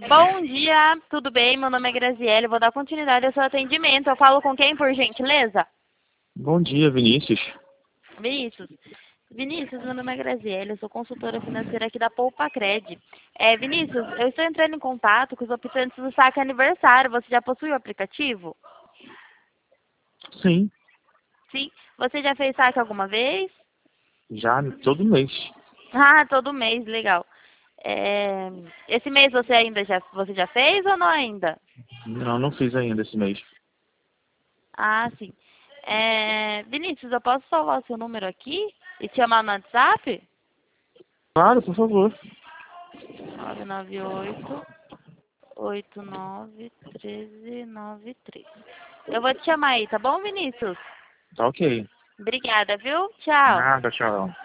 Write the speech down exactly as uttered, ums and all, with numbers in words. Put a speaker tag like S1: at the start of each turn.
S1: Bom dia, tudo bem? Meu nome é Graziele, vou dar continuidade ao seu atendimento. Eu falo com quem, por gentileza?
S2: Bom dia, Vinícius.
S1: Vinícius. Vinícius, meu nome é Graziele, eu sou consultora financeira aqui da Poupa Cred. É, Vinícius, eu estou entrando em contato com os optantes do saque aniversário. Você já possui o aplicativo?
S2: Sim,
S1: Sim. Você já fez saque alguma vez?
S2: já todo mês.
S1: Ah, todo mês, legal. É, esse mês você ainda já, você já fez ou não ainda?
S2: Não, não fiz ainda esse mês.
S1: Ah, sim. É, Vinícius, eu posso salvar o seu número aqui e te chamar no WhatsApp?
S2: Claro, por favor.
S1: nove nove oito, oito nove, um três nove três. Eu vou te chamar aí, tá bom, Vinícius?
S2: Tá ok.
S1: Obrigada, viu? Tchau.
S2: Nada, tchau.